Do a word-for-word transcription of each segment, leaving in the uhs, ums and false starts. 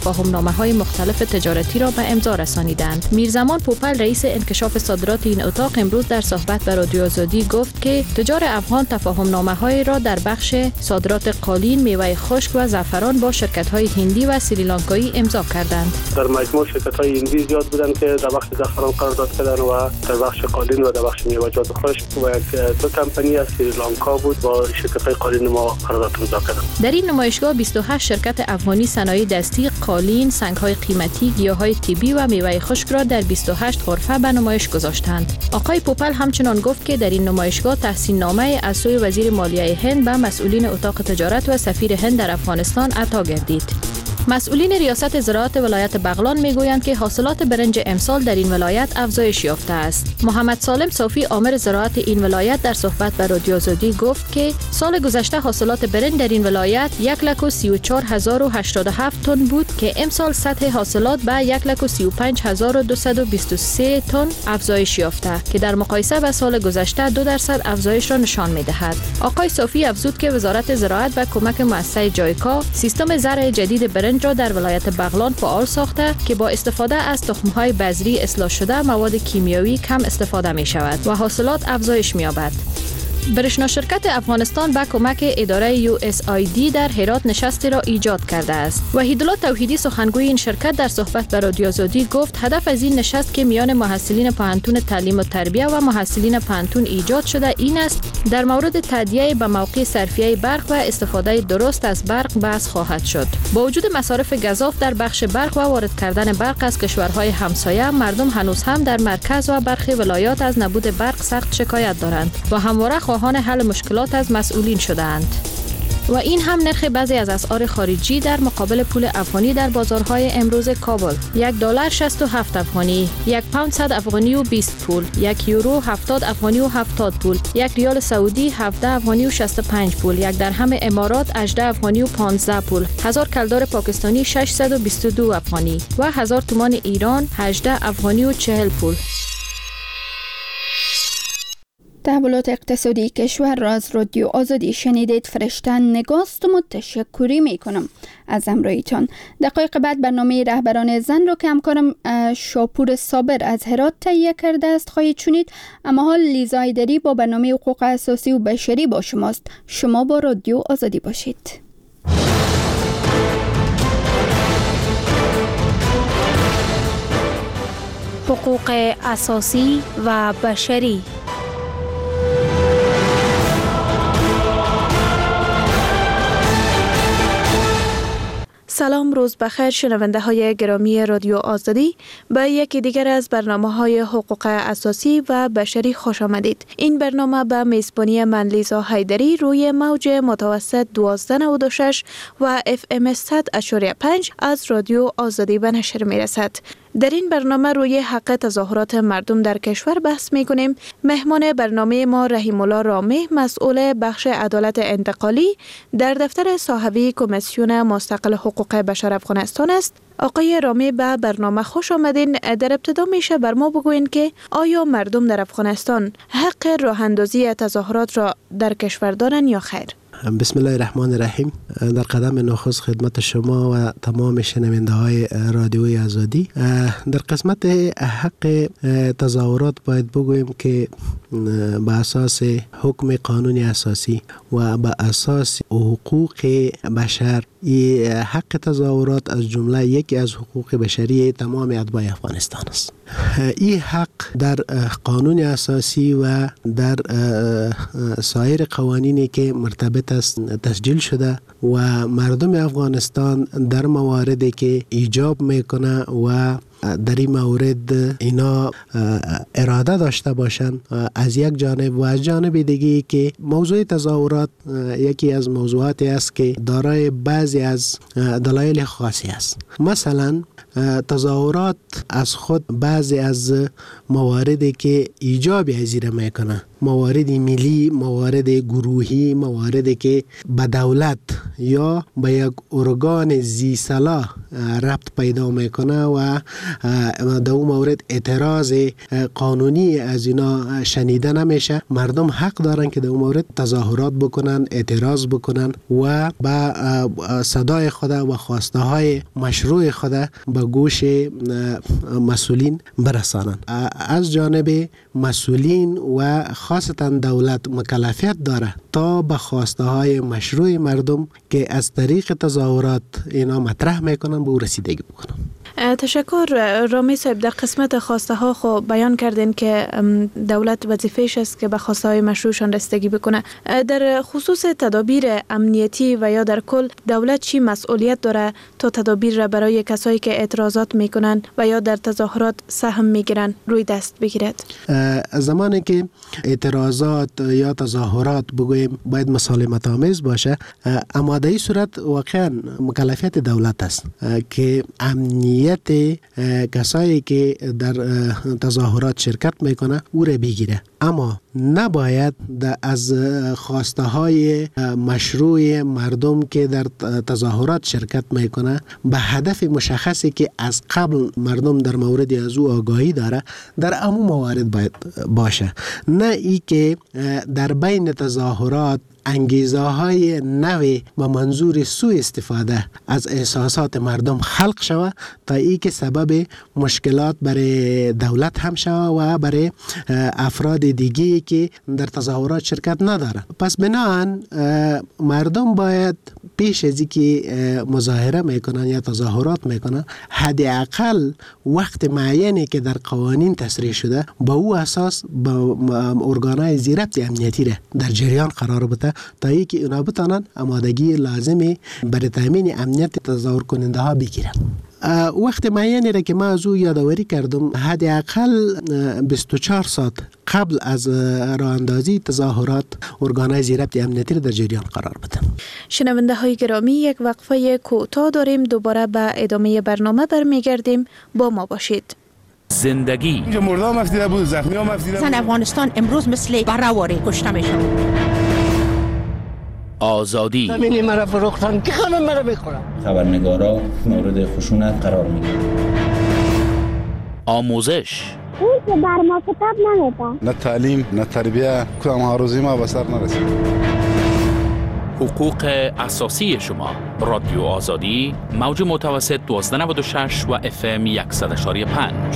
تفاهم‌نامه‌های مختلف تجارتی را به امضا رسانیدند. میرزمان پوپل رئیس انکشاف صادرات این اتاق امروز در صحبت با رادیو آزادی گفت که تجار افغان تفاهم‌نامه‌های را در بخش صادرات قالین، میوه خشک و زعفران با شرکت‌های هندی و سریلانکایی امضا کردند. در مجموع شرکت‌های هندی زیاد بودند که در بخش زعفران قرارداد کردند و در بخش قالین و در بخش میوه‌جات خشک و دو کمپانی از سریلانکا بود با شرکت‌های قالین ما قرارداد امضا کردند. در این نمایشگاه بیست و هشت شرکت افغانی صنایع دستی، قالین، سنگ‌های قیمتی، گیاهای طبی و میوه خشک را در بیست و هشت غرفه به نمایش گذاشتند. آقای پوپل همچنان گفت که در این نمایشگاه تحسین نامه از سوی وزیر مالیه هند به مسئولین اتاق تجارت و سفیر هند در افغانستان عطا گردید. مسئولین ریاست زراعت ولایت بغلان میگویند که حاصلات برنج امسال در این ولایت افزایش یافته است. محمد سالم صافی آمر زراعت این ولایت در صحبت با رادیو آزادی گفت که سال گذشته حاصلات برنج در این ولایت یک لک و سی و چهار هزار و هشتاد و هفت تن بود که امسال سطح حاصلات به یک لک و سی و پنج هزار و دویست و بیست و سه تن افزایش یافته که در مقایسه با سال گذشته دو درصد افزایش را نشان می‌دهد. آقای صافی افزود که وزارت زراعت با کمک مؤسسه جایکا سیستم زرع جدید برنج را در ولایت بغلان فعال ساخته که با استفاده از تخم‌های بذری اصلاح شده مواد کیمیایی کم استفاده می شود و حاصلات افزایش می یابد. برشنا شرکت افغانستان با کمک اداره یو اس آی دی در هرات نشستی را ایجاد کرده است. وحیدالله توحیدی سخنگوی این شرکت در صحبت با رادیو آزادی گفت هدف از این نشست که میان محصلین پوهنتون تعلیم و تربیه و محصلین پوهنتون ایجاد شده این است در مورد تادیه به موقع صرفیه برق و استفاده درست از برق بحث خواهد شد. با وجود مصارف گزاف در بخش برق و وارد کردن برق از کشورهای همسایه، مردم هنوز هم در مرکز و برخی ولایات از نبود برق سخت شکایت دارند و همواره خواهان حل مشکلات از مسئولین شده‌اند. و این هم نرخ بعضی از اسعار خارجی در مقابل پول افغانی در بازارهای امروز کابل: یک دلار شصت و هفت افغانی، یک پوند صد افغانی و بیست پول، یک یورو هفتاد افغانی و هفتاد پول، یک ریال سعودی هفده افغانی و شصت و پنج پول، یک درهم امارات هجده افغانی و پانزده پول، هزار کلدار پاکستانی ششصد و بیست و دو افغانی و هزار تومان ایران هجده افغانی و چهل پول. تحولات اقتصادی کشور را از رادیو آزادی شنیدید. فرشته نگاست و تشکری می کنم از همراهیتان. دقایق بعد برنامه رهبران زن را که همکارم شاپور صابر از هرات تهیه کرده است خواهید شنید. اما حال لیزا ایدری با برنامه حقوق اساسی و بشری با شماست. شما با رادیو آزادی باشید. حقوق اساسی و بشری. سلام، روز بخیر شنونده های گرامی رادیو آزادی. به یکی دیگر از برنامه های حقوق اساسی و بشری خوش آمدید. این برنامه به میزبانی من لیزا حیدری روی موج متوسط دوازده نود و شش و اف ام صد اشاری پنج از رادیو آزادی به نشر می رسد. در این برنامه روی حق تظاهرات مردم در کشور بحث می کنیم. مهمان برنامه ما رحیم الله رامه، مسئول بخش عدالت انتقالی در دفتر صاحبی کمیسیون مستقل حقوق بشر افغانستان است. آقای رامه به برنامه خوش آمدین. در ابتدا میشه بر ما بگوین که آیا مردم در افغانستان حق راه اندازی تظاهرات را در کشور دارند یا خیر؟ بسم الله الرحمن الرحیم. در قدم نخست خدمت شما و تمام شنونده های رادیوی آزادی. در قسمت حق تظاهرات باید بگوییم که به اساس حکم قانون اساسی و به اساس حقوق بشر حق تظاهرات از جمله یکی از حقوق بشری تمام اتباع افغانستان است. این حق در قانون اساسی و در سایر قوانینی که مرتبط است تسجیل شده و مردم افغانستان در مواردی که ایجاب میکنه و در این مورد اینا اراده داشته باشند از یک جانب و از جانب دیگه که موضوع تظاهرات یکی از موضوعاتی است که دارای بعضی از دلایل خاصی است. مثلا تظاهرات از خود بعضی از مواردی که ایجاب ازیره میکنه، موارد ملی، موارد گروهی، مواردی که به دولت یا به یک ارگان ذی صلاح ربط پیدا میکنه و در اون مورد اعتراض قانونی از اینا شنیده نمیشه. مردم حق دارن که در اون مورد تظاهرات بکنن، اعتراض بکنن و با صدای خود و خواسته های مشروع خود به گوش مسئولین برسانن. از جانب مسئولین و خاصتا دولت مکلفیت داره تا به خواسته های مشروع مردم که از طریق تظاهرات اینا مطرح میکنن به او رسیدگی بکنن. تشکر رامی صاحب. در قسمت خواسته ها خب بیان کردین که دولت وظیفه‌اش است که به خواسته های مشروعشان رسیدگی بکنه. در خصوص تدابیر امنیتی و یا در کل دولت چی مسئولیت داره تا تدابیر را برای کسایی که اعتراضات میکنن و یا در تظاهرات سهم میگیرن روی دست بگیرد؟ زمانی که اعتراضات یا تظاهرات بگویم باید مسالمت آمیز باشه، اما در این صورت واقعا مکلفیت دولت است که امنیت کسایی که در تظاهرات شرکت میکنه او را بگیره، اما نباید از خواسته های مشروع مردم که در تظاهرات شرکت میکنه به هدف مشخصی که از قبل مردم در مورد از او آگاهی داره در عموم موارد باید باشه، نه ای که در بین تظاهرات انگیزه های نوی و منظور سوء استفاده از احساسات مردم خلق شود تا ای که سبب مشکلات برای دولت هم شود و برای افراد دیگه که در تظاهرات شرکت ندارن. پس بناهن مردم باید پیش از اینکه مظاهره میکنن یا تظاهرات میکنن حداقل وقت معینی که در قوانین تصریح شده با او اساس با ارگانهای ضبط امنیتی را در جریان قرار بده تا اینکه اونا بتانن آمادگی لازمی برای تامین امنیت تظاهر کننده ها بگیرن. وقت معینی را که ما از او یادآوری کردم، حداقل بیست و چهار ساعت قبل از راه اندازی تظاهرات ارگانهای ضبط امنیتی را در جریان قرار بده. شنونده های گرامی، یک وقفه کوتاه داریم، دوباره به ادامه برنامه برمیگردیم، با ما باشید. زندگی مردم افتیده بود، زخمی هم افتیده بود. زن افغانستان امروز مثل برآوری کشته میشن. آزادی زمینی مرا فروختن که خانم مرا بخورم. خبرنگارا مورد خشونت قرار میگیرن. آموزش اون که بر ما کتاب نمیده. نه تعلیم نه تربیه، کدام ها روزی ما به سر نرسید. حقوق اساسی شما. رادیو آزادی، موج متوسط دوازده نود و شش و اف ام صد و یک و پنج.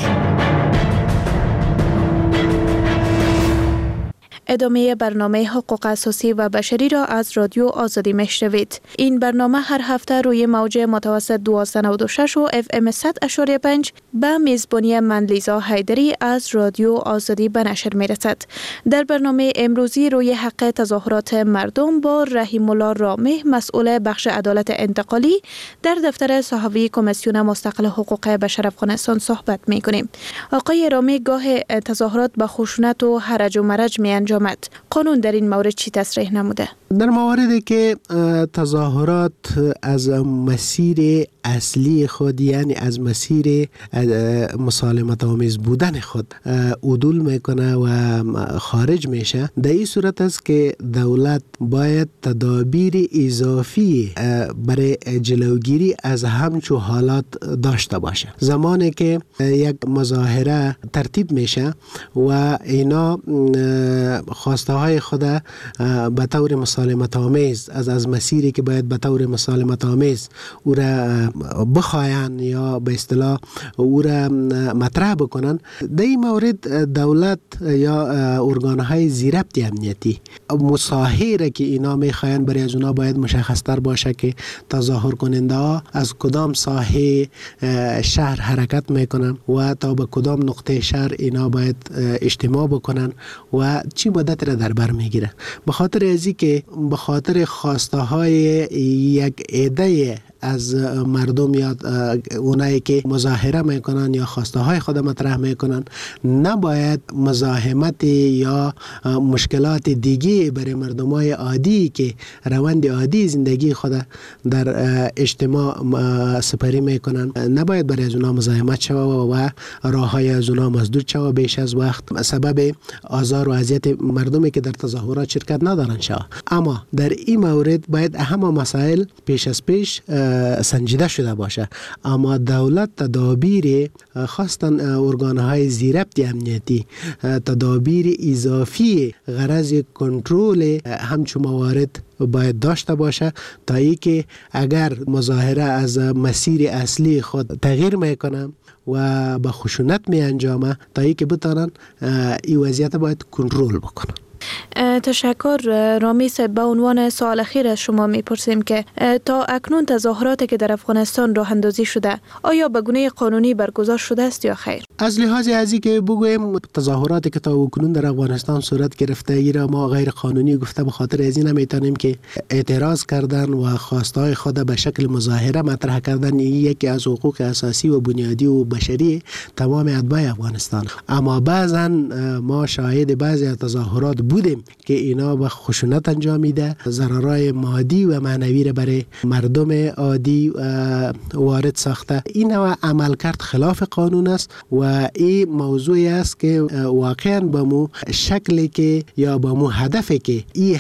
ادامه برنامه حقوق اساسی و بشری را از رادیو آزادی میشنوید. این برنامه هر هفته روی موج متوسط دوازده نود و شش و اف ام صد و پنج به میزبانی من لیزا حیدری از رادیو آزادی به نشر میرسد. در برنامه امروزی روی حق تظاهرات مردم با رحیم الله رامه، مسئول بخش عدالت انتقالی در دفتر صحافی کمیسیون مستقل حقوق بشر افغانستان صحبت میکنیم. آقای رامه، گاه تظاهرات به خشونت و هرج و مرج می انجامد. قانون در این مورد چی تصریح نموده؟ در مواردی که تظاهرات از مسیر اصلی خود، یعنی از مسیر مسالمت آمیز بودن خود عدول میکنه و خارج میشه، در این صورت است که دولت باید تدابیر اضافی برای جلوگیری از همچو حالات داشته باشه. زمانی که یک مظاهره ترتیب میشه و اینا خواسته های خود به طور مسالمت آمیز از از مسیری که باید به طور مسالمت آمیز او را بخواین یا به اصطلاح او را مطرح بکنن، در این مورد دولت یا ارگانهای ضبط امنیتی مساحه که اینا میخواین برای از اونا باید مشخص‌تر باشه که تظاهر کننده ها از کدام ساحه شهر حرکت میکنن و تا به کدام نقطه شهر اینا باید اجتماع بکنن و چی مدت را در بر میگیره. به خاطر ازی که به خاطر خواسته های یک عده از مردم یا اونایی که مظاهره میکنن یا خواسته های خود مطرح میکنن نباید مزاحمت یا مشکلات دیگه برای مردم های عادی که روند عادی زندگی خود در اجتماع سپری میکنن نباید برای از اونا مزاحمت شوه و راه های از اونا مسدود شوه بیش از وقت، سبب آزار و اذیت مردمی که در تظاهرات شرکت ندارن شوه. اما در این مورد باید اهم مسائل پیش از پیش سنجیده شده باشه، اما دولت تدابیر خواستن ارگانهای زیربط امنیتی تدابیر اضافی غرض کنترل همچون موارد باید داشته باشه تا ای که اگر مظاهره از مسیر اصلی خود تغییر میکنه و به خشونت می انجامه تا ای که بتانن این وضعیت باید کنترل بکنن. تشکر رامی صاحب. به عنوان سوال اخیر از شما میپرسیم که تا اکنون تظاهراتی که در افغانستان راه اندازی شده آیا به گونه قانونی برگزار شده است یا خیر؟ از لحاظ ازی که بگویم تظاهراتی که تا اکنون در افغانستان صورت گرفته ایرا ما غیر قانونی گفته به خاطر از این نمیتونیم که اعتراض کردن و خواستهای خود به شکل مظاهره مطرح کردن یکی از حقوق اساسی و بنیادی و بشری تمام اتباع افغانستان. اما بعضا ما شاهد بعضی از تظاهرات بودیم که اینا به خشونت انجام میده، ضررهای مادی و معنوی را برای مردم عادی وارد ساخته. این نوع عملکرد خلاف قانون است و این موضوعی است که واقعا به مو شکلی که یا به مو هدفی که این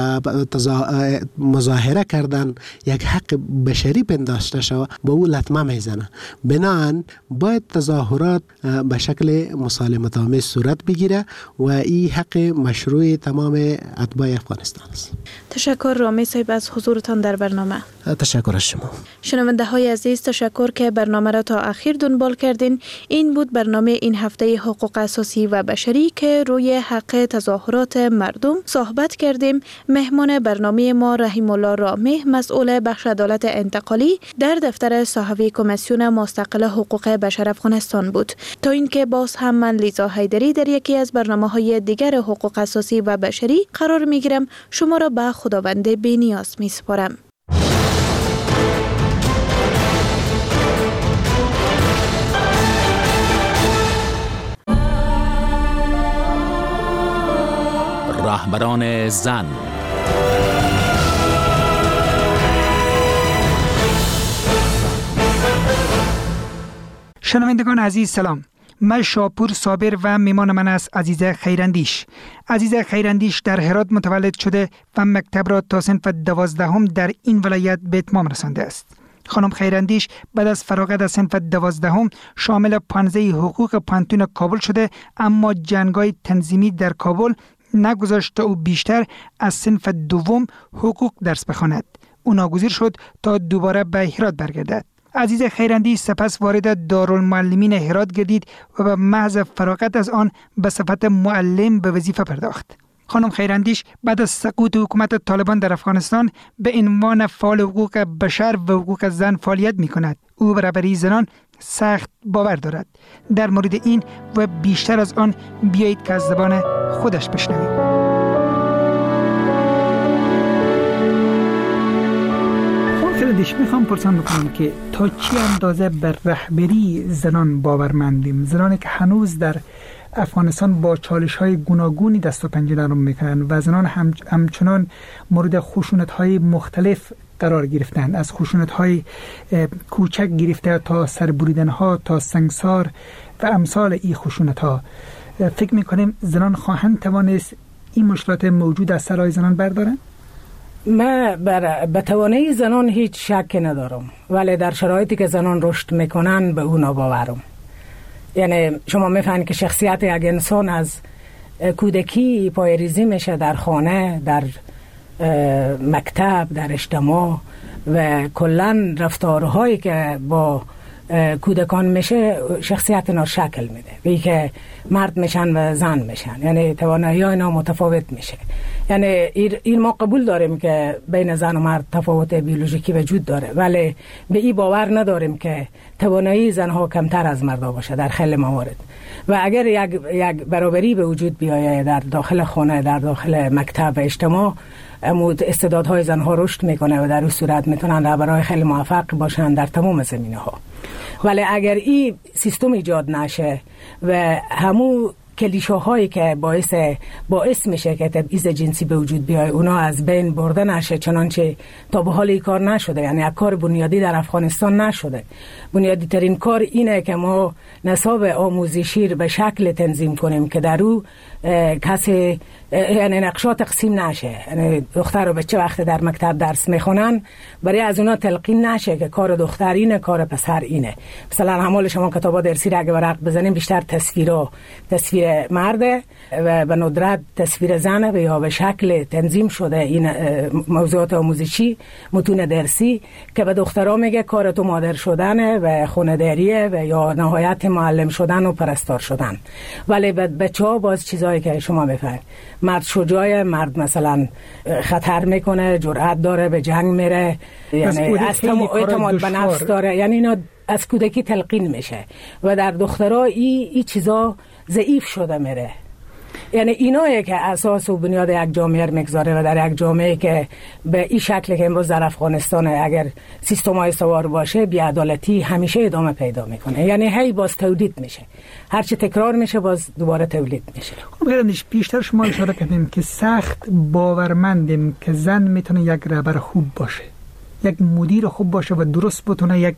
مظاهره کردن یک حق بشری پنداشته شود به او لطمه میزنه. بنابراین باید تظاهرات به شکل مسالمت آمیز صورت بگیره و این حق مشروع تمام اتباع افغانستان است. تشکر رامی صاحب از حضورتان در برنامه. تشکر از شما. شنونده های عزیز، تشکر که برنامه را تا اخیر دنبال کردین. این بود برنامه این هفته حقوق اساسی و بشری که روی حق تظاهرات مردم صحبت کردیم. مهمان برنامه ما رحیم الله رامی، مسئول بخش عدالت انتقالی در دفتر صحوی کمیسیون مستقل حقوق بشر افغانستان بود. تا اینکه باز هم من لیزا حیدری در یکی از برنامه‌های دیگر حقوق اساسی و بشری قرار میگیرم، شما را به خداوند بی‌نیاز میسپارم. رهبران زن. شنوندگان عزیز سلام. من شاپور صابر و میمان من است عزیزه خیراندیش. عزیزه خیراندیش در هرات متولد شده و مکتب را تا صنف دوازدهم در این ولایت به اتمام رسانده است. خانم خیراندیش بعد از فراغت از صنف دوازدهم شامل پانزده حقوق پانتون کابل شده، اما جنگ‌های تنظیمی در کابل نگذاشت او بیشتر از صنف دوم حقوق درس بخواند. او ناگزیر شد تا دوباره به هرات برگردد. عزیز خیراندیش سپس وارد دارالمعلمین هرات گردید و به محض فراغت از آن به صفت معلم به وظیفه پرداخت. خانم خیراندیش بعد از سقوط حکومت طالبان در افغانستان به عنوان فعال حقوق بشر و حقوق زن فعالیت می کند. او برابری زنان سخت باور دارد. در مورد این و بیشتر از آن بیایید که از زبان خودش بشنویم. خیلیش میخوام پرسان بکنم که تا چی اندازه بر رهبری زنان باورمندیم؟ زنانی که هنوز در افغانستان با چالش های گوناگونی دست و پنجه نرم میکنن و زنان هم همچنان مورد خشونت های مختلف قرار گرفتن، از خشونت های کوچک گرفته تا سربریدن ها تا سنگسار و امثال این خشونت ها. فکر میکنیم زنان خواهند توانست این مشکلات موجود از سرای زنان بردارن؟ من بر به توانایی زنان هیچ شک ندارم، ولی در شرایطی که زنان رشد میکنن به اونا باورم. یعنی شما میفهمید که شخصیت یک انسان از کودکی پایه‌ریزی میشه در خانه، در مکتب، در اجتماع و کلا رفتارهایی که با کودکان میشه شخصیت اینا شکل میده، به که مرد میشن و زن میشن. یعنی توانایی ها اینا متفاوت میشه. یعنی این ما قبول داریم که بین زن و مرد تفاوت بیولوژیکی وجود داره، ولی به این باور نداریم که توانایی زنها کمتر از مردا باشه در خیلی موارد. و اگر یک یک برابری به وجود بیاید در داخل خانه، در داخل مکتب و اجتماع، استعدادهای زنها رشد میکنه و در اون صورت میتونن رهبرای خیلی موفق باشن در تمام زمینه ها. ولی اگر این سیستم ایجاد نشه و همو کلیشه هایی که باعث باعث میشه که تبعیض جنسی به وجود بیای اونا از بین برده نشه، چنانچه تا به حال این کار نشده. یعنی یک کار بنیادی در افغانستان نشده. بنیادی ترین کار اینه که ما نصاب آموزشی به شکل تنظیم کنیم که در او کسی یعنی نقشا تقسیم نشه. یعنی دختر و بچه وقت در مکتب درس میخونن برای از اونا تلقین نشه که کار دختر اینه کار پسر اینه. مثلا همال شما کتابا درسی را اگه ورق بزنیم بیشتر تصویرها تصویر مرده و به ندرت تصویر زنه و یا به شکل تنظیم شده این موضوعات آموزشی متون درسی که به دخترها میگه کار تو مادر شدنه و خانه‌داریه و یا نهایت معلم شدن و پرستار شدن. ولی بچه‌ها باز چیزایی که شما میفهمید، مرد شجاعه، مرد مثلا خطر میکنه، جرأت داره، به جنگ میره، یعنی اعتماد به نفس داره، یعنی اینا از کودکی تلقین میشه و در دخترها این ای چیزا ضعیف شده میره. یعنی اینایی که اساس و بنیاد یک جامعه رو میگذاره و در یک جامعه که به این شکل که امروز در افغانستان اگر سیستمای سوار باشه بی‌عدالتی همیشه ادامه پیدا میکنه. یعنی هی باز تولید میشه، هرچی تکرار میشه باز دوباره تولید میشه. خب گردنش بیشتر شما اشاره کردیم که سخت باورمندیم که زن میتونه یک رهبر خوب باشه، یک مدیر خوب باشه و درست بتونه یک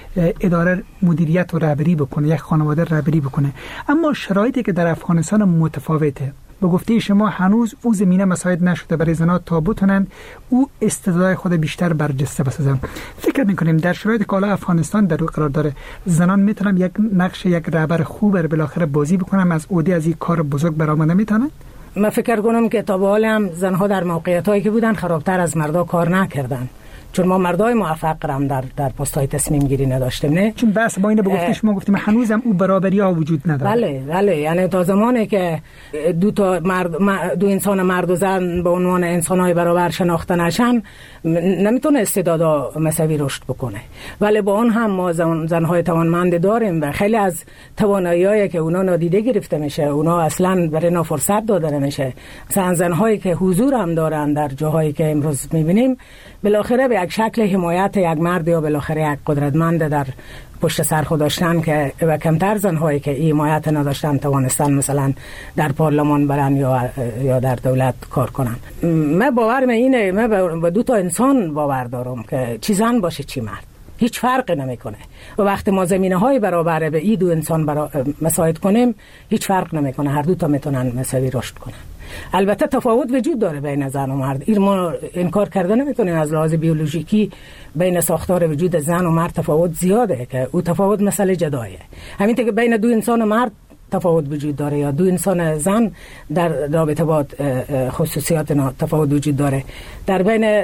اداره مدیریت و رهبری بکنه، یک خانواده رهبری بکنه. اما شرایطی که در افغانستان متفاوته. به گفته شما هنوز او زمینه مساعد نشده برای زنان تا بتونن او استعداد خود بیشتر برجسته بسازن. فکر میکنیم در شرایطی که حالا افغانستان در او قرار داره زنان میتونن یک نقش یک رهبر خوب رو بالاخره بازی بکنن، از عهده از این کار بزرگ برآمده میتونن؟ من فکر کنم که تا به حال هم زنها در موقعیتایی که بودن خرابتر از مردا کار نکردن، چون ما مردای موفق رم در در پست‌های تصمیم گیری نداشتیم. نه چون بس با اینو به گفته شما گفتیم هنوزم او برابری ها وجود نداره. بله بله، یعنی تا زمانی که دو تا مرد دو انسان مرد و زن به عنوان انسان‌های برابر شناخته نشن نمیتونه استعدادا مساوی رشد بکنه. ولی با اون هم ما زن زن‌های توانمند داریم و خیلی از توانایی‌هایی که اونا نادیده گرفته میشه، اونا اصلاً برای اینا فرصت داده نمیشه. مثلا زن‌هایی که حضور هم دارن در جاهایی که امروز می‌بینیم بالاخره به یک شکل حمایت یک مرد یا بالاخره یک قدرتمند در پشت سر خود داشتن که و کمتر زن‌هایی که این حمایت نداشتن توانستن مثلا در پارلمان برن یا یا در دولت کار کنن. من باورم اینه، من به دو تا انسان باور دارم که چی زن باشه چی مرد هیچ فرقی نمیکنه و وقتی ما زمینه‌های برابر به این دو انسان برا... مساعد کنیم هیچ فرق نمیکنه، هر دو تا میتونن مساوی رشد کنن. البته تفاوت وجود داره بین زن و مرد، این ما انکار کرده نمیتونیم. از لحاظ بیولوژیکی بین ساختار وجود زن و مرد تفاوت زیاده که او تفاوت مسئله جدایه. همینطور که بین دو انسان و مرد تفاوت وجود داره یا دو انسان زن در رابطه با خصوصیات تفاوت وجود داره، در بین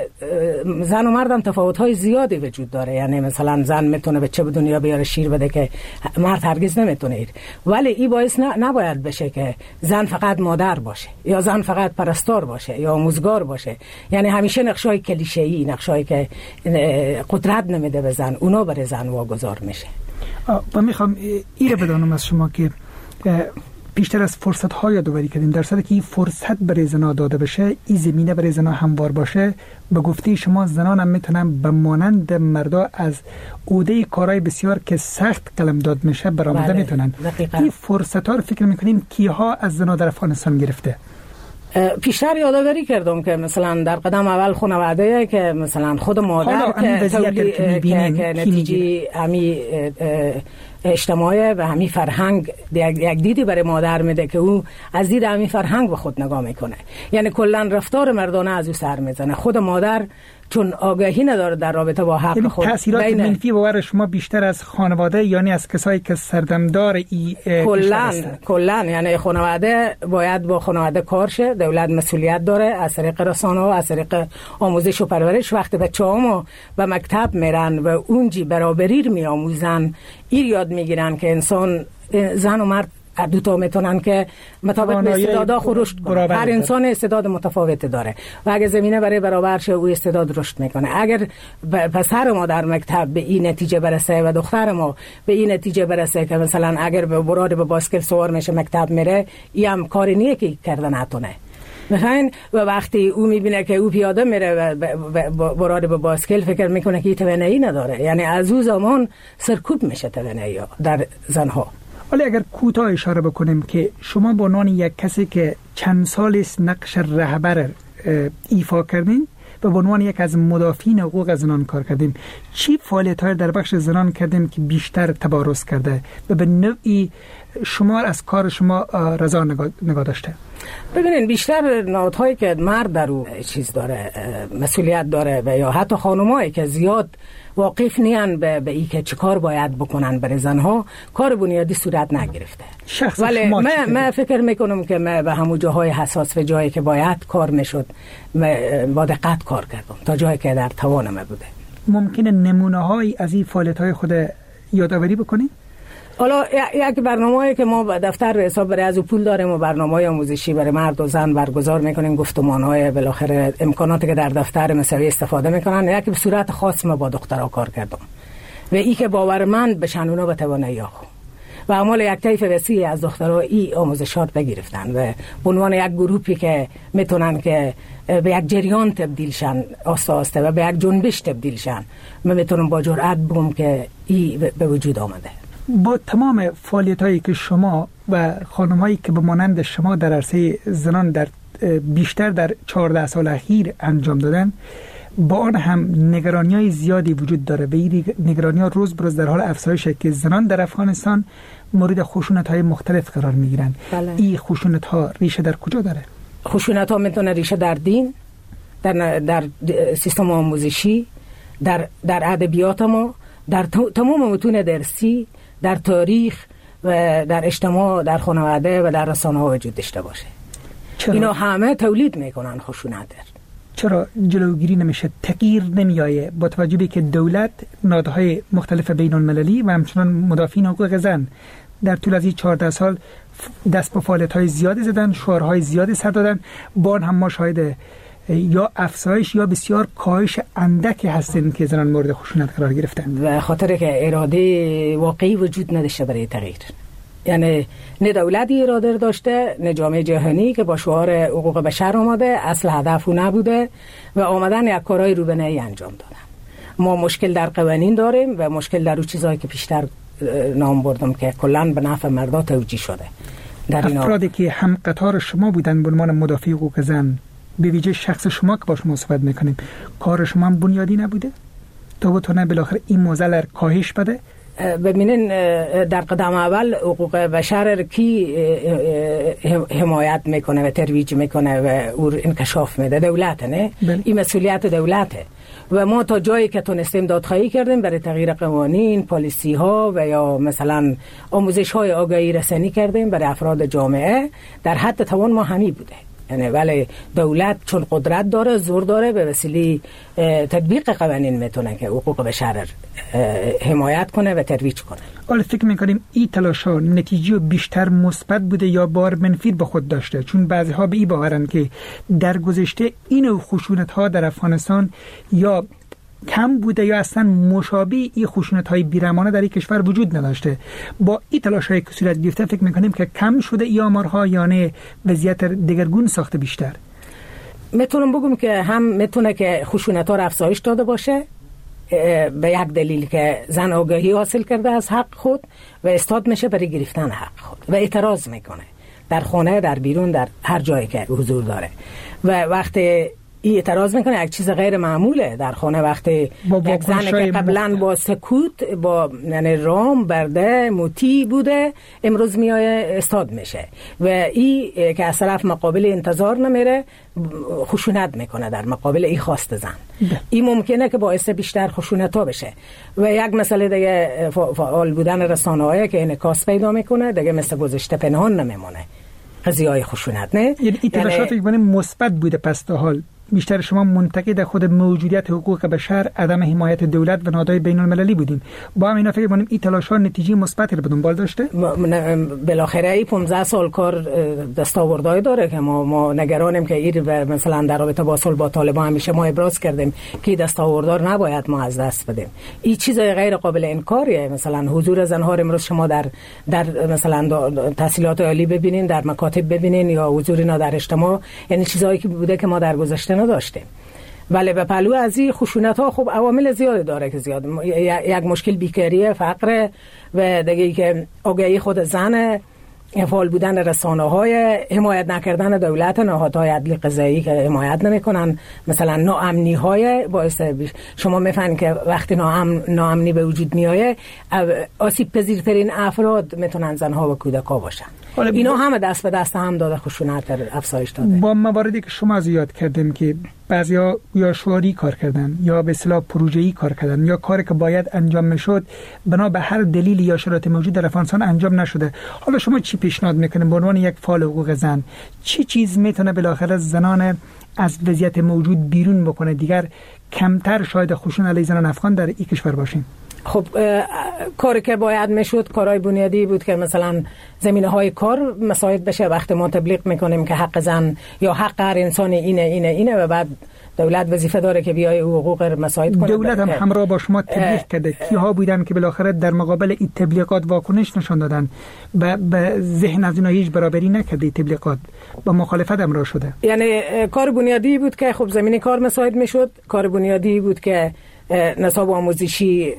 زن و مرد هم تفاوت‌های زیادی وجود داره. یعنی مثلا زن میتونه بچه به دنیا بیاره شیر بده که مرد هرگز نمیتونه. ولی این باعث نباید بشه که زن فقط مادر باشه یا زن فقط پرستار باشه یا آموزگار باشه. یعنی همیشه نقشای کلیشه‌ای، نقشایی که قدرت نمیده به زن، اونا برای زن واگذار میشه. و میخوام این رو بدانم از شما که بیشتر از فرصت ها یادآوری کردیم، در صورتی که این فرصت برای زنان داده بشه، این زمینه برای زنان هموار باشه، به گفته شما زنان هم میتونن به مانند مردا از عهده کارهای بسیار که سخت قلمداد میشه برآمده بله. میتونن. این فرصت ها رو فکر میکنیم کیها از زنان در افغانستان گرفته؟ پیشتر یادآوری کردم که مثلا در قدم اول خانواده که مثلا خود مادر که, تولی... که, که نتیجه همی اجتماعی و همی فرهنگ یک دیدی برای مادر میده که او از دید همی فرهنگ به خود نگاه میکنه. یعنی کلا رفتار مردانه از او سر میزنه. خود مادر چون آگاهی نداره در رابطه با حق خود، تأثیرات بین... منفی باور شما بیشتر از خانواده یعنی از کسایی که سردمدار ای کلا کلا یعنی خانواده باید با خانواده کار شه، دولت مسئولیت داره از طریق رسانه و از طریق آموزش و پرورش. وقتی بچه‌ها به مکتب میرن و اونجی برابری میآموزن، این یاد میگیرن که انسان زن و مرد دو تا میتونن که مطابق به استعدادها رشد کنن. هر انسان استعداد متفاوت داره و اگه زمینه برای برابر شه او استعداد رشد میکنه. اگر پسر ما در مکتب به این نتیجه برسه و دختر ما به این نتیجه برسه که مثلا اگر به براد به باسکل سوار میشه مکتب میره، این هم کاری نیه که کرده نتونه. میخواین و وقتی او میبینه که او پیاده میره و براد به باسکل فکر میکنه که این توانایی نداره. یعنی از او زمان سرکوب میشه توانایی در زنها. ولی اگر کوتاه اشاره بکنیم که شما به عنوان یک کسی که چند سال است نقش رهبر ایفا کردین و به عنوان یک از مدافعین حقوق زنان کار کردیم، چی فعالیت‌های در بخش زنان کردیم که بیشتر تبارز کرده و به نوعی شما از کار شما رضا نگاه داشته؟ ببینید بیشتر نهادهایی که مرد در او چیز داره، مسئولیت داره و یا حتی خانمایی که زیاد واقف نیان به, به ای که چه کار باید بکنن برای زنها، کار بنیادی صورت نگرفته. ولی من, من فکر میکنم که من به همون جاهای حساس و جایی که باید کار میشد با دقت کار کردم تا جایی که در توانم بوده. ممکنه نمونه هایی از این فعالیت های خود یادآوری بکنید؟ حالا یک برنامه‌ای که ما دفتر به حساب برای از پول داریم و برنامه‌های آموزشی برای مرد و زن برگزار میکنیم، گفتمان‌های بالاخره امکاناتی که در دفتر مساوی استفاده میکنن، یکی به صورت خاص ما با دخترها کار کردم و ای که باورمند بشن اونا بتوانه یاخو و اعمال یک طیف وسیع از دخترها ای آموزشات بگرفتن و به عنوان یک گروپی که میتونن که به یک جریان تبدیل شن آسته آسته و به یک جنبش تبدیل شن، من میتونم با جرأت بگم که ای به وجود آمده. با تمام فعالیت‌هایی که شما و خانم‌هایی که به مانند شما در عرصه زنان در بیشتر در چهارده سال اخیر انجام دادن، با آن هم نگرانی‌های زیادی وجود داره و این نگرانی‌ها روز به روز در حال افزایشه که زنان در افغانستان مورد خشونت‌های مختلف قرار می‌گیرند. بله. این خشونت‌ها ریشه در کجا داره؟ خشونت‌ها میتونه ریشه در دین، در در سیستم آموزشی، در در ادبیات ما، در تمام متون درسی، در تاریخ و در اجتماع، در خانواده و در رسانه‌ها وجود داشته باشه. چرا؟ اینا همه تولید میکنن خشونت. چرا جلوگیری نمیشه، تغییر نمیایه با توجه به که دولت نهادهای مختلف بین المللی و همچنان مدافعین حقوق زن در طول از این چهارده سال دست به فعالیت‌های زیادی زدن، شعارهای زیادی سر دادن، با هم ما شاهد یا افزایش یا بسیار کاهش اندکی هستن که زنان مورد خشونت قرار گرفتن و خاطر که اراده واقعی وجود نداشته برای تغییر. یعنی نه دولتی اراده داشته، نه جامعه جهانی که با شعار حقوق بشر آمده، اصل هدف او نبوده و آمدن یک کارهای رو به نهی انجام دادن. ما مشکل در قوانین داریم و مشکل در اون چیزایی که پیشتر نام بردم که کلاً به نفع مردا توجیه شده. در این افرادی که هم قطار شما بودن به عنوان مدافع حقوق زن، به ویژه شخص شما که با شما صحبت میکنیم، کار شما هم بنیادی نبوده تا بتونه بالاخره این موزل کاهش بده؟ ببینین در قدم اول حقوق بشر کی حمایت میکنه و ترویج میکنه و او انکشاف میده؟ دولت. نه بل. این مسئولیت دولته و ما تا جایی که تونستیم دادخواهی کردیم برای تغییر قوانین، پالیسی ها و یا مثلا آموزش های آگاهی رسانی کردیم برای افراد جامعه. در حد توان ما همی بوده، یعنی ولی دولت چون قدرت داره، زور داره، به وسیله تطبیق قوانین میتونه که حقوق بشر حمایت کنه و ترویج کنه. حالا فکر میکنیم این تلاش‌ها نتیجه بیشتر مثبت بوده یا بار منفی به خود داشته؟ چون بعضی ها به این باورن که در گذشته این خشونت ها در افغانستان یا کم بوده یا اصلا مشابه این خشونت‌های بیرحمانه در این کشور وجود نداشته. با این تلاش‌های که صورت گرفته فکر می‌کنیم که کم شده این آمارها یا نه وضعیت دگرگون ساخته بیشتر؟ میتونم بگم که هم میتونه که خشونت‌ها را افزایش داده باشه به یک دلیل که زن آگاهی حاصل کرده از حق خود و استاد میشه برای گرفتن حق خود و اعتراض میکنه در خانه، در بیرون، در هر جایی که حضور داره و وقتی این اعتراض میکنه یک چیز غیر معموله در خانه، وقتی یک زن که قبلا با سکوت، با یعنی رام برده موتی بوده، امروز میایه استاد میشه و این که از طرف مقابل انتظار نمیره خشونت میکنه در مقابل این خواست زن. این ممکنه که باعث بیشتر خشونت ها بشه و یک مسئله دیگه فعال بودن رسانه‌ای که انعکاس پیدا میکنه دیگه مثل گذشته پنهان نمیمونه قضیه های خشونت. نه یعنی این تلاشات یعنی مثبت بوده. پس تا حال بیشتر شما منتقد خود موجودیت حقوق بشر، عدم حمایت دولت و نهادهای بین المللی بودیم. با هم اینا فکر کنیم این تلاش‌ها نتیجه مثبتی رو به دنبال داشته؟ بالاخره این پانزده سال کار دستاوردهای داره که ما ما نگرانیم که این مثلا در رابطه با صلح با طالبان همیشه ما ابراز کردیم که دستاوردار نباید ما از دست بدیم. این چیز غیر قابل انکاریه. مثلا حضور زنها امروز شما در در مثلا تحصیلات عالی ببینین، در مکاتب ببینین یا حضور اینا در اجتماع، یعنی چیزایی که بوده که ما در گذشته نداشتیم ولی به پلو از این خشونت ها خب عوامل زیاد داره که زیاد یک مشکل بیکاری، فقر و دیگه که آگاهی خود زن، فعال بودن رسانه های، حمایت نکردن دولت، نهادهای عدلی قضایی که حمایت نمیکنن، مثلا ناامنی های باعث شما میفهمید که وقتی ناامن ناامنی به وجود میایه آسیب پذیرترین افراد میتونن زنها و کودک‌ها باشن. اینا همه دست به دست هم داده خشونت افزایش داده. با مواردی که شما زیاد کردیم که بعضیا یا شعاری کار کردن یا به اصطلاح پروژه‌ای کار کردن یا کاری که باید انجام میشد بنا به هر دلیلی یا شرایط موجود در افغانستان انجام نشده، حالا شما چی پیشنهاد میکنید به عنوان یک فعال حقوق زن؟ چی چیز میتونه بالاخره زنان از وضعیت موجود بیرون بکنه دیگر کمتر شاید خشونت علیه زنان افغان در این کشور باشیم؟ خب کاری که باید میشد کارهای بنیادی بود که مثلا زمینه های کار مساعد بشه. وقتی ما تبلیغ میکنیم که حق زن یا حق هر انسان اینه اینه اینه و بعد دولت وظیفه داره که بیای حقوق مساعد کنه. دولت هم همراه با شما تبلیغ کرده، کیها بودن که بالاخره در مقابل این تبلیغات واکنش نشان دادن و به ذهن از اینا هیچ برابری نکرده، تبلیغات با مخالفت همراه شده؟ یعنی کار بنیادی بود که خب زمینه کار مساعد میشد، کار بنیادی بود که نصاب آموزشی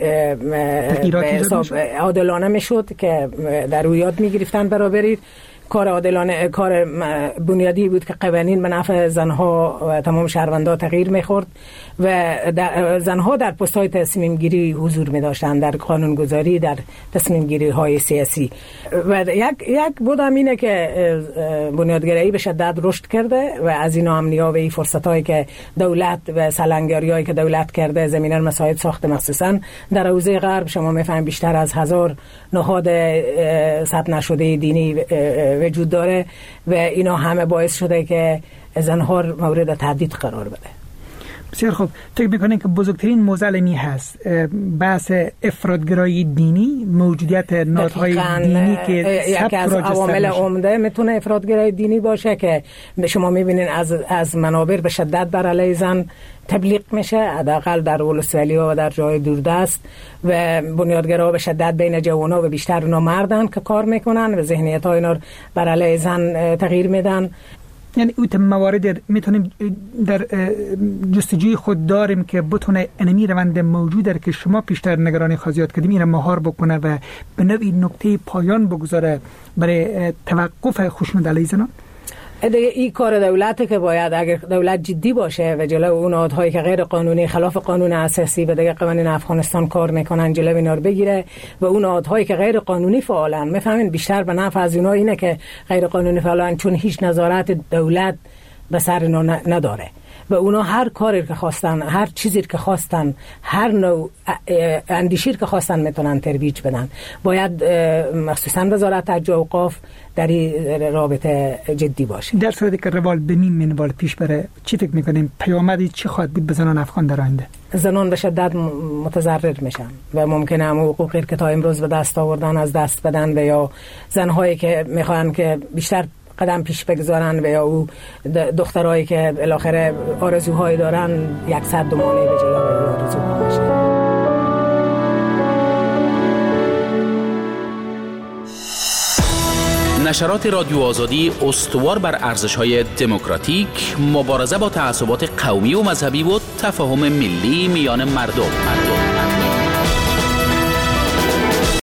حساب عادلانه میشد که در او یاد میگرفتن برابری. کار عادلانه کار بنیادی بود که قوانین به نفع زنها و تمام شهروندان تغییر میخورد و زنها در پست‌های تصمیم گیری حضور می داشتن، در قانون گذاری، در تصمیم گیری های سیاسی. و یک یک بود هم اینه که بنیادگرایی به شدت رشد کرده و از این امنی‌ها و این فرصت‌هایی که دولت و سلنگاری‌هایی که دولت کرده زمینه مساعد ساخته، مخصوصا در حوزه غرب شما می‌فهمید بیشتر از هزار نهاد ثبت نشده دینی وجود داره و اینا همه باعث شده که زنها مورد تهدید قرار بده. بسیار خوب. فکر می‌کنین که بزرگترین موضوع علمی هست بحث افراطگرایی دینی، موجودیت نهادهای دینی که یکی از عوامل عمده میتونه افراطگرایی دینی باشه که شما می‌بینین از از منابر به شدت بر علیه زن تبلیغ میشه، حداقل در ولسوالی‌ها و در جای دوردست، و بنیادگراها به شدت بین جوان‌ها و بیشتر اونا مردن که کار میکنن و ذهنیت‌های اینا بر علیه زن تغییر میدن. یعنی اوت موارد میتونیم در جستجوی خود داریم که بتونه انمی روند موجود در که شما پیشتر نگرانی خواهید کردیم این مهار بکنه و به نوعی نقطه پایان بگذاره برای توقف خشونت علیه زنان. این کار دولته که باید اگر دولت جدی باشه و جلو اون نهادهایی که غیر قانونی خلاف قانون اساسی و دیگه قوانین افغانستان کار میکنن جلو اینا رو بگیره و اون نهادهایی که غیر قانونی فعالن، میفهمین بیشتر به نفع از اینا اینه که غیر قانونی فعالن، چون هیچ نظارت دولت به سر اینا نداره و اونا هر کاری که خواستن، هر چیزی که خواستن، هر نوع اندیشی که خواستن میتونن ترویج بدن. باید مخصوصا وزارت حج و اوقاف در این رابطه جدی باشه. در صورتی که روال به نیم منوال پیش بره چی فکر میکنیم پیامدی چی خواهد بود به زنان افغان در آینده؟ زنان به شدت متضرر میشن و ممکنه هم حقوقی که تا امروز به دست آوردن از دست بدن و یا زنهایی که میخوان که بیشتر قدم پیش بگذارن و یا او دخترایی که بالاخره آرزوهایی دارن یک صد دومانه به جلو آرزوها میشه. نشرات رادیو آزادی استوار بر ارزش‌های دموکراتیک، مبارزه با تعصبات قومی و مذهبی و تفاهم ملی میان مردم.